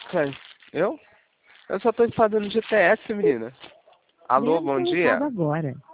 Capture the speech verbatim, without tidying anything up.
Quem? Eu? Eu só tô fazendo G T S, menina. Alô, Deve bom ter ligado dia? agora.